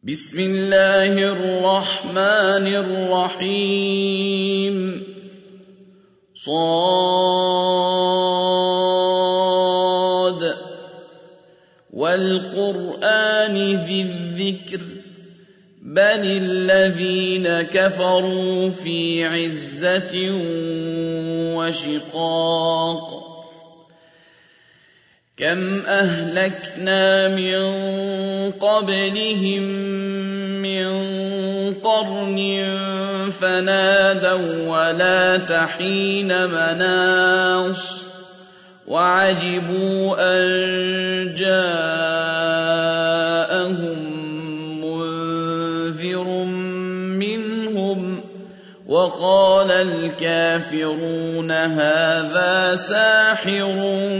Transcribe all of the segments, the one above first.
بسم الله الرحمن الرحيم صاد والقرآن ذي الذكر بل الذين كفروا في عزة وشقاق كم أهلكنا من قبلهم من قرن فنادوا ولا تحين مناص وعجبوا أن جاءهم منذر منهم وقال الكافرون هذا ساحر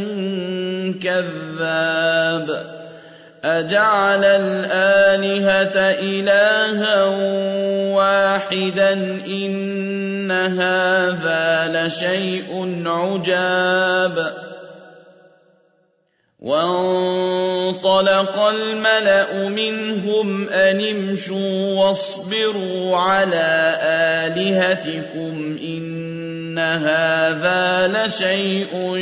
كذاب أجعل الآلهة إلها واحدا إن هذا لشيء عجاب وانطلق الملأ منهم أن امشوا واصبروا على آلهتكم إن هذا لشيء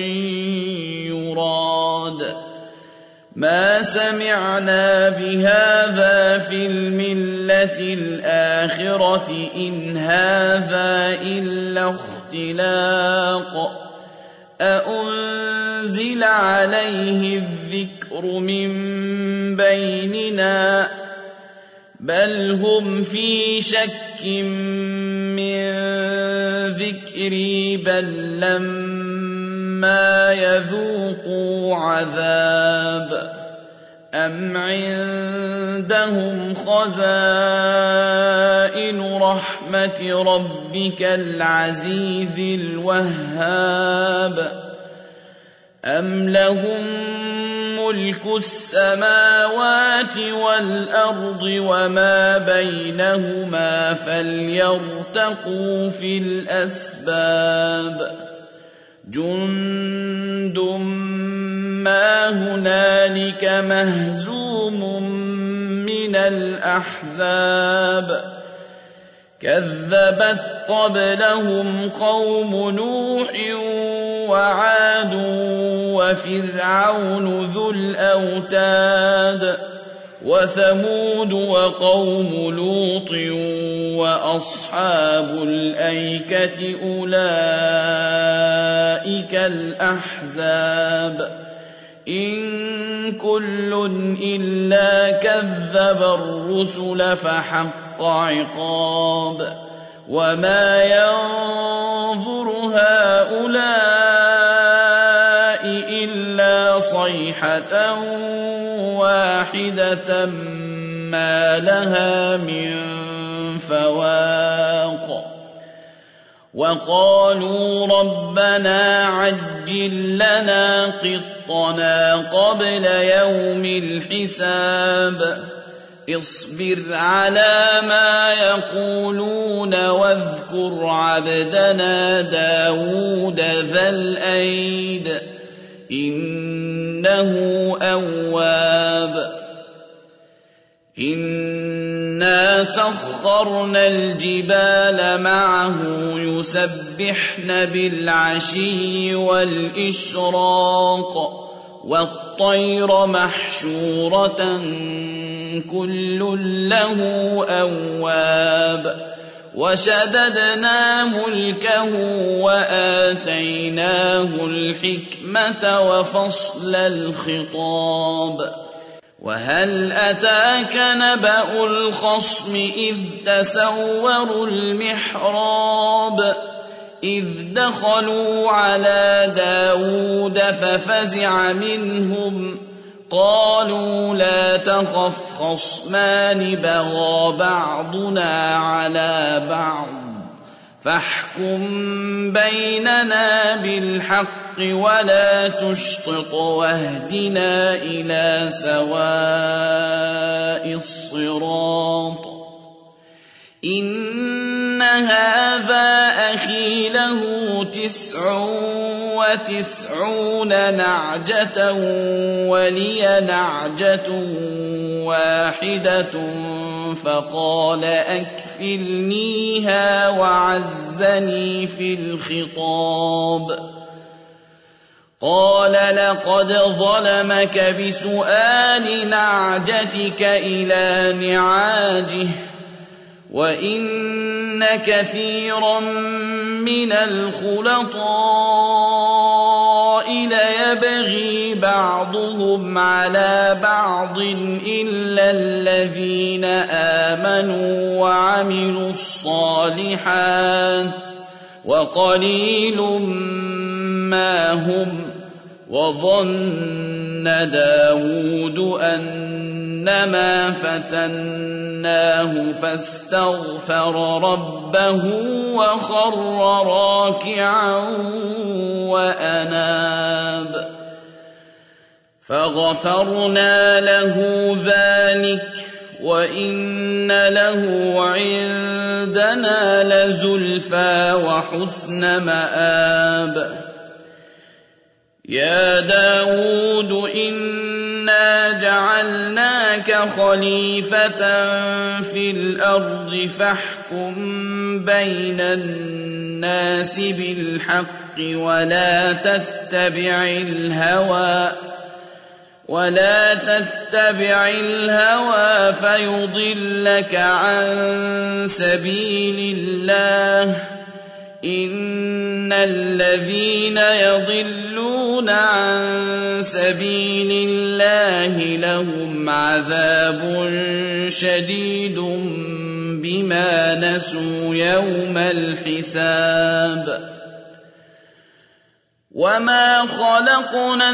يراد ما سمعنا بهذا في الملة الآخرة إن هذا إلا اختلاق أأنزل عليه الذكر من بيننا بل هم في شك من ذكري بل لما يذوقوا عذاب أم عندهم خزائن رحمة ربك العزيز الوهاب أم لهم ملك السماوات والأرض وما بينهما فليرتقوا في الأسباب جند ما هنالك مهزوم من الأحزاب كذبت قبلهم قوم نوح وعاد وفرعون ذو الأوتاد وثمود وقوم لوط وأصحاب الأيكة أولئك الأحزاب إن كل إلا كذب الرسل فحق عقاب وما ينظر هؤلاء إلا صيحة واحدة ما لها من فواق وقالوا ربنا عجل لنا قطنا قبل يوم الحساب اصبر على ما يقولون واذكر عبدنا داود ذا الأيد إنه أواب إنا سخرنا الجبال معه يسبحن بالعشي والإشراق والطير محشورة كل له أواب وشددنا ملكه وآتيناه الحكمة وفصل الخطاب وهل أتاك نبأ الخصم إذ تسوروا المحراب إذ دخلوا على داود ففزع منهم قالوا لا تخف خصمان بغى بعضنا على بعض فاحكم بيننا بالحق ولا تشطط واهدنا إلى سواء الصراط إن هذا أخي له 99 نعجة ولي نعجة واحدة فقال أكفلنيها وعزني في الخطاب. قال لقد ظلمك بسؤال نعجتك إلى نعاجه وإن كثيرا من الخلطاء ليبغي بعضهم على بعض إلا الذين آمنوا وعملوا الصالحات وقليل ما هم. وظن داود أنما فتناه فاستغفر ربه وخر راكعا وأناب فغفرنا له ذلك وإن له عندنا لزلفى وحسن مآب. يا داود إنا جعلناك خليفة في الأرض فاحكم بين الناس بالحق ولا تتبع الهوى فيضلك عن سبيل الله. إن الذين يضلون عن سبيل الله لهم عذاب شديد بما نسوا يوم الحساب. وما خلقنا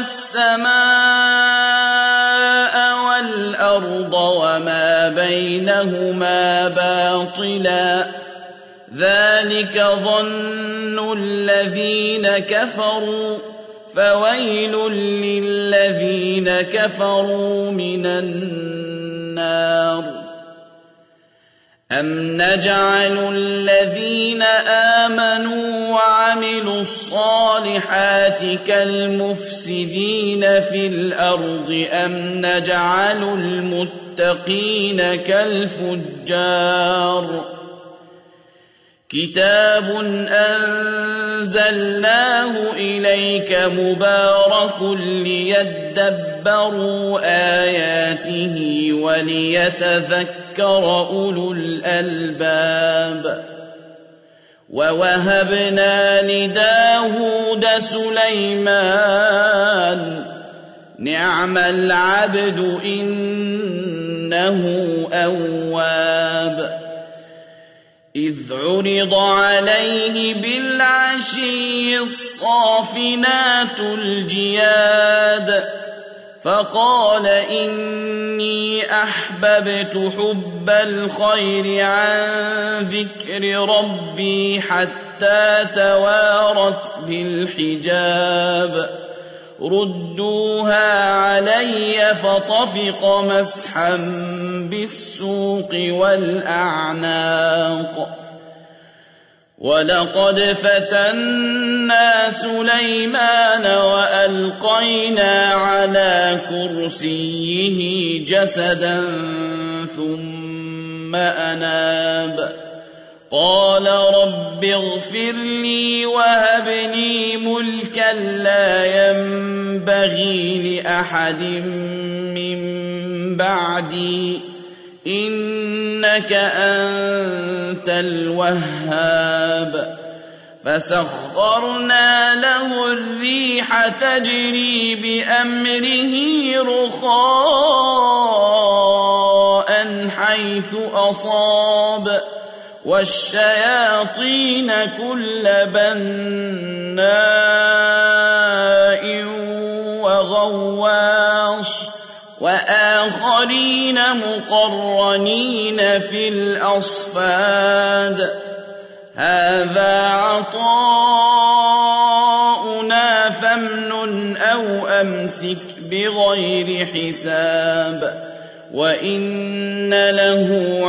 السماء والأرض وما بينهما باطلا ذلك ظن الذين كفروا فويل للذين كفروا من النار. أم نجعل الذين آمنوا وعملوا الصالحات كالمفسدين في الأرض أم نجعل المتقين كالفجار. كتاب أنزلناه إليك مبارك ليدبروا آياته وليتذكر أولو الألباب. ووهبنا لداود سليمان نعم العبد إنه أواب. إذ عرض عليه بالعشي الصافنات الجياد فقال إني أحببت حب الخير عن ذكر ربي حتى توارت بالحجاب. ردوها علي فطفق مسحا بالسوق والأعناق. ولقد فتنا سليمان وألقينا على كرسيه جسدا ثم أناب. قال رب اغفر لي وهب لي ملكا لا ينبغي لأحد من بعدي إنك أنت الوهاب. فسخرنا له الريح تجري بأمره رخاء حيث أصاب والشياطين كل بناء وغواص وآخرين مقرنين في الأصفاد. هذا عطاؤنا فامنن أو أمسك بغير حساب. وإن له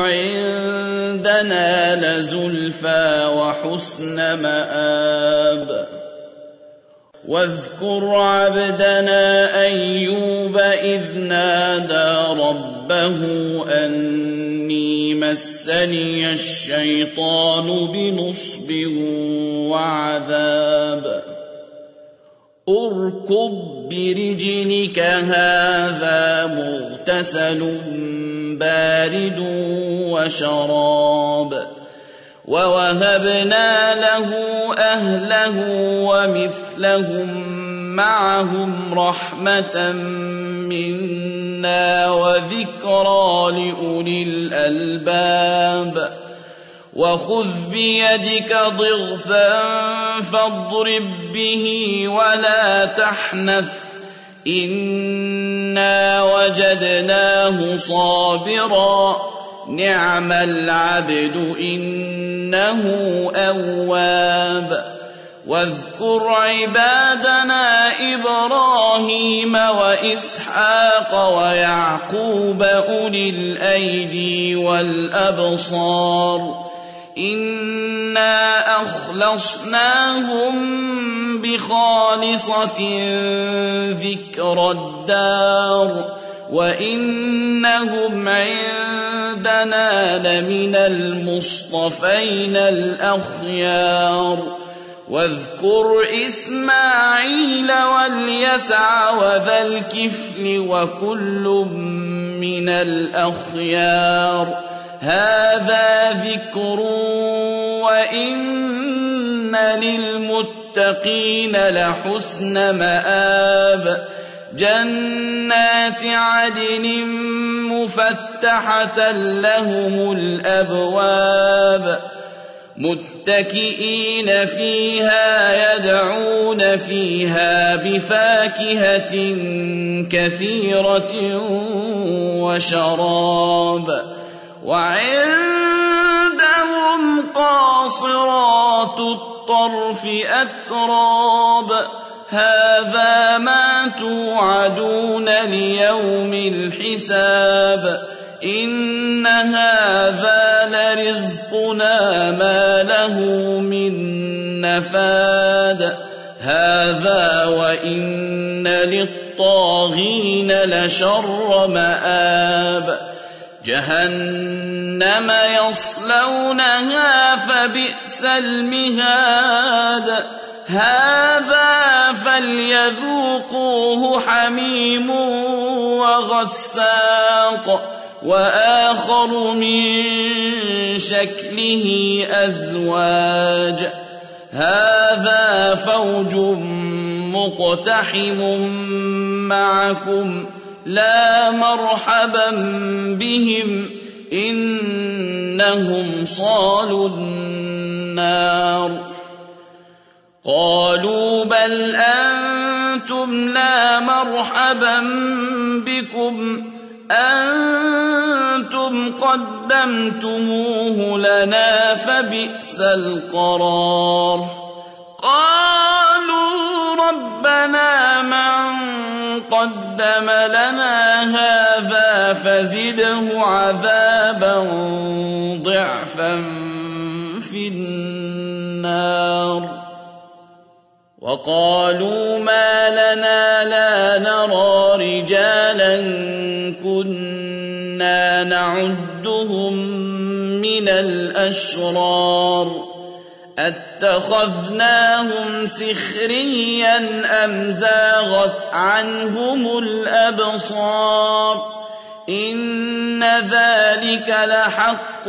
عندنا لزلفى وحسن مآب. واذكر عبدنا أيوب إذ نادى ربه ربه أني مسني الشيطان بنصب وعذاب اركض برجلك هذا مغتسل بارد وشراب ووهبنا له أهله ومثلهم معهم رحمة منا وذكرى لأولي الألباب وخذ بيدك ضغثا فاضرب به ولا تحنث إنا وجدناه صابرا نعم العبد إنه أواب واذكر عبادنا إبراهيم وإسحاق ويعقوب أولي الأيدي والأبصار إنا أخلصناهم بخالصة ذكر الدار وإنهم عندنا لمن المصطفين الأخيار واذكر إسماعيل واليسع وذا الكفل وكل من الأخيار هذا ذكر وإن للمتقين لحسن مآب جنات عدن مفتحة لهم الأبواب متكئين فيها يدعون فيها بفاكهة كثيرة وشراب وعندهم قاصرات الطرف أتراب هذا ما توعدون ليوم الحساب إن هذا لرزقنا ما له من نفاد هذا وإن للطاغين لشر مآب جهنم يصلونها فبئس المهاد هذا فليذوقوه حميم وغساق وآخر من شكله أزواج هذا فوج مقتحم معكم لا مرحبا بهم إنهم صالوا النار قالوا بل أنتم لا مرحبا بكم أنتم قدمتموه لنا فبئس القرار قالوا ربنا من قدم لنا هذا فزده عذابا ضعفا في النار وقالوا ما لنا لا نرى رجالا كنا نعدهم من الأشرار أتخذناهم سخريا أم زاغت عنهم الأبصار إن ذلك لحق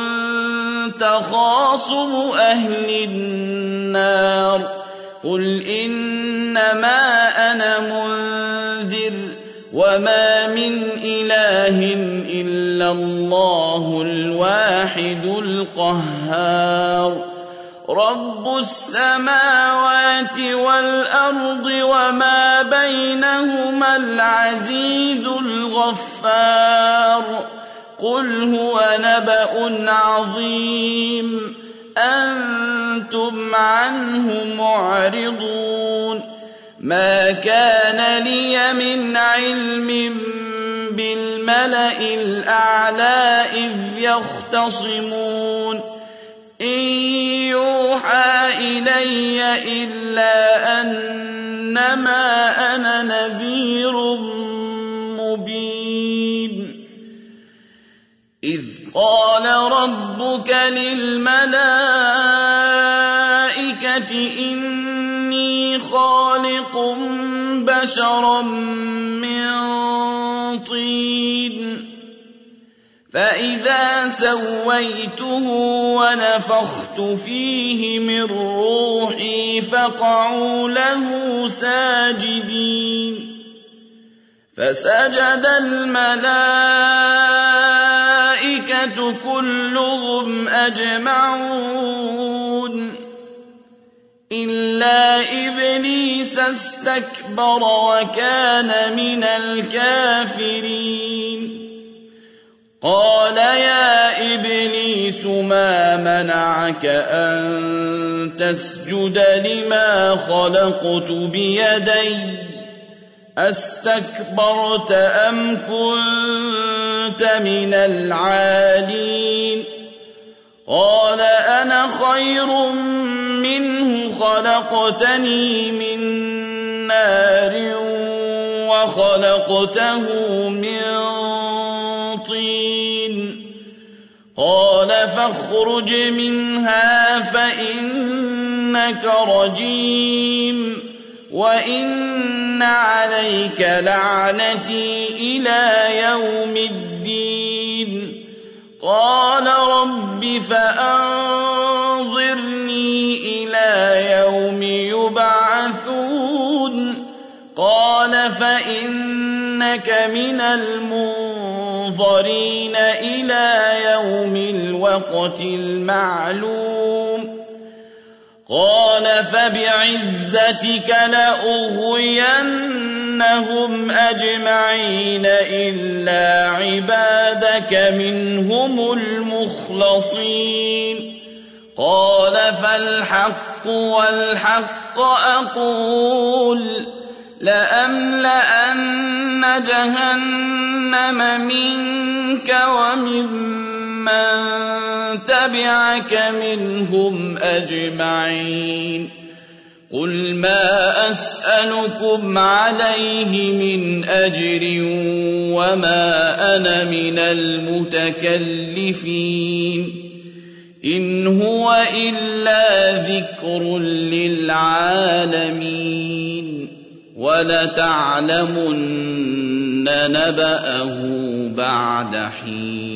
تخاصم أهل النار قل إنما أنا منذر وما من إله إلا الله الواحد القهار رب السماوات والأرض وما بينهما العزيز الغفار قل هو نبأ عظيم أنتم عنه معرضون ما كان لي من علم بالملأ الأعلى إذ يختصمون إن يوحى إلي إلا أنما أنا نذير مبين قال ربك للملائكة إني خالق بشرا من طين فإذا سويته ونفخت فيه من روحي فقعوا له ساجدين فسجد الملائكة كلهم أجمعون إلا إبليس استكبر وكان من الكافرين قال يا إبليس ما منعك أن تسجد لما خلقت بيدي أستكبرت أم كنت من العالين قال أنا خير منه خلقتني من نار وخلقته من طين قال فاخرج منها فإنك رجيم وإن عليك لعنتي إلى يوم الدين قال رب فأنظرني إلى يوم يبعثون قال فإنك من المنظرين إلى يوم الوقت المعلوم قال فبعزتك لأغوينهم أجمعين إلا عبادك منهم المخلصين قال فالحق والحق أقول لأملأن جهنم منك وممن تبعك منهم أجمعين قل ما أسألكم عليه من أجر وما أنا من المتكلفين إن هو إلا ذكر للعالمين ولتعلمن نبأه بعد حين